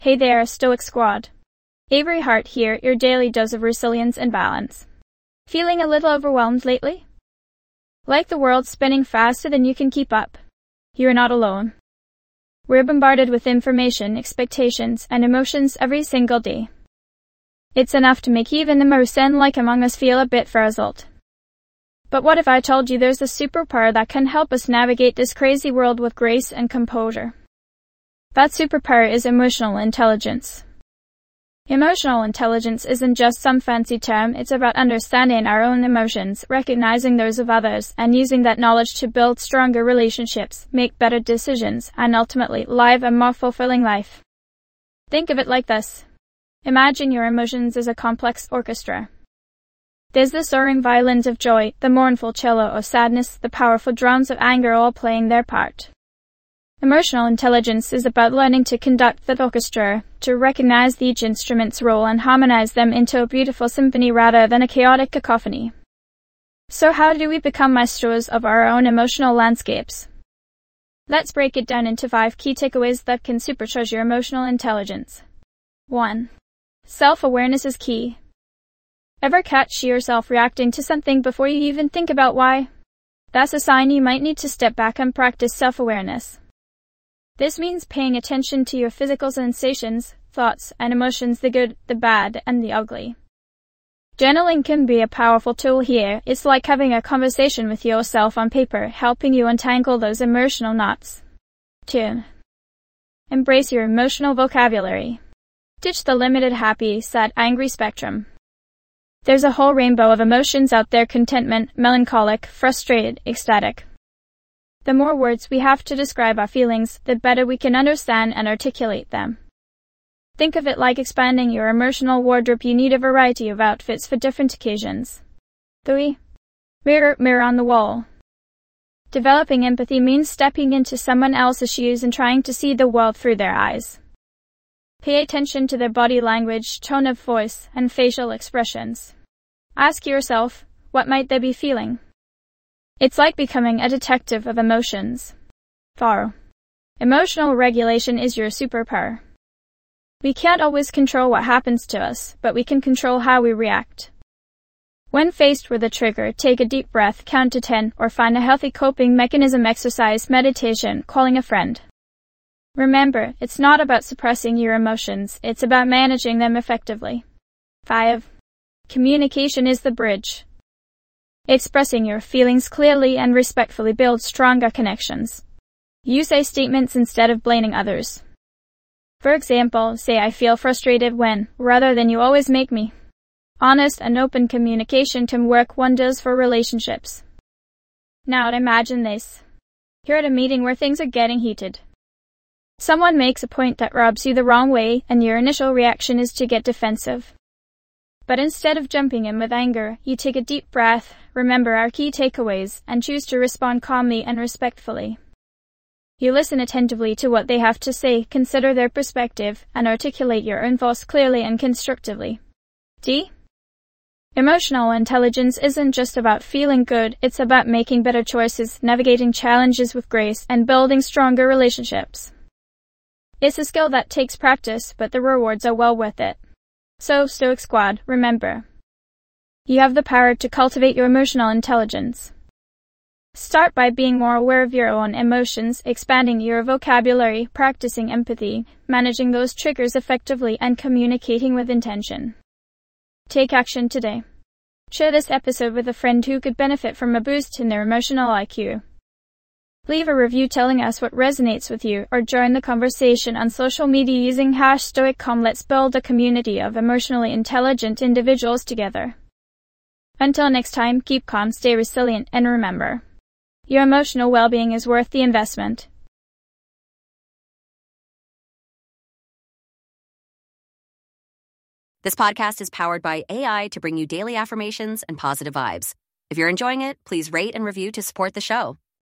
Hey there, Stoic Squad. Avery Hart here, your daily dose of resilience and balance. Feeling a little overwhelmed lately? Like the world spinning faster than you can keep up? You're not alone. We're bombarded with information, expectations, and emotions every single day. It's enough to make even the most zen-like among us feel a bit frazzled. But what if I told you there's a superpower that can help us navigate this crazy world with grace and composure? That superpower is emotional intelligence. Emotional intelligence isn't just some fancy term, it's about understanding our own emotions, recognizing those of others, and using that knowledge to build stronger relationships, make better decisions, and ultimately live a more fulfilling life. Think of it like this. Imagine your emotions as a complex orchestra. There's the soaring violins of joy, the mournful cello of sadness, the powerful drums of anger all playing their part. Emotional intelligence is about learning to conduct that orchestra, to recognize each instrument's role and harmonize them into a beautiful symphony rather than a chaotic cacophony. So how do we become maestros of our own emotional landscapes? Let's break it down into 5 key takeaways that can supercharge your emotional intelligence. 1. Self-awareness is key. Ever catch yourself reacting to something before you even think about why? That's a sign you might need to step back and practice self-awareness. This means paying attention to your physical sensations, thoughts, and emotions, the good, the bad, and the ugly. Journaling can be a powerful tool here. It's like having a conversation with yourself on paper, helping you untangle those emotional knots. 2. Embrace your emotional vocabulary. Ditch the limited happy, sad, angry spectrum. There's a whole rainbow of emotions out there: contentment, melancholic, frustrated, ecstatic. The more words we have to describe our feelings, the better we can understand and articulate them. Think of it like expanding your emotional wardrobe. You need a variety of outfits for different occasions. 3. Mirror on the wall. Developing empathy means stepping into someone else's shoes and trying to see the world through their eyes. Pay attention to their body language, tone of voice, and facial expressions. Ask yourself, what might they be feeling? It's like becoming a detective of emotions. 4. Emotional regulation is your superpower. We can't always control what happens to us, but we can control how we react. When faced with a trigger, take a deep breath, count to 10, or find a healthy coping mechanism: exercise, meditation, calling a friend. Remember, it's not about suppressing your emotions, it's about managing them effectively. 5. Communication is the bridge. Expressing your feelings clearly and respectfully builds stronger connections. Use I statements instead of blaming others. For example, say "I feel frustrated when," rather than "you always make me." Honest and open communication can work wonders for relationships. Now imagine this. You're at a meeting where things are getting heated. Someone makes a point that rubs you the wrong way, and your initial reaction is to get defensive. But instead of jumping in with anger, you take a deep breath, remember our key takeaways, and choose to respond calmly and respectfully. You listen attentively to what they have to say, consider their perspective, and articulate your own thoughts clearly and constructively. D. Emotional intelligence isn't just about feeling good, it's about making better choices, navigating challenges with grace, and building stronger relationships. It's a skill that takes practice, but the rewards are well worth it. So, Stoic Squad, remember, you have the power to cultivate your emotional intelligence. Start by being more aware of your own emotions, expanding your vocabulary, practicing empathy, managing those triggers effectively, and communicating with intention. Take action today. Share this episode with a friend who could benefit from a boost in their emotional IQ. Leave a review telling us what resonates with you, or join the conversation on social media using #StoicCom. Let's build a community of emotionally intelligent individuals together. Until next time, keep calm, stay resilient, and remember, your emotional well-being is worth the investment. This podcast is powered by AI to bring you daily affirmations and positive vibes. If you're enjoying it, please rate and review to support the show.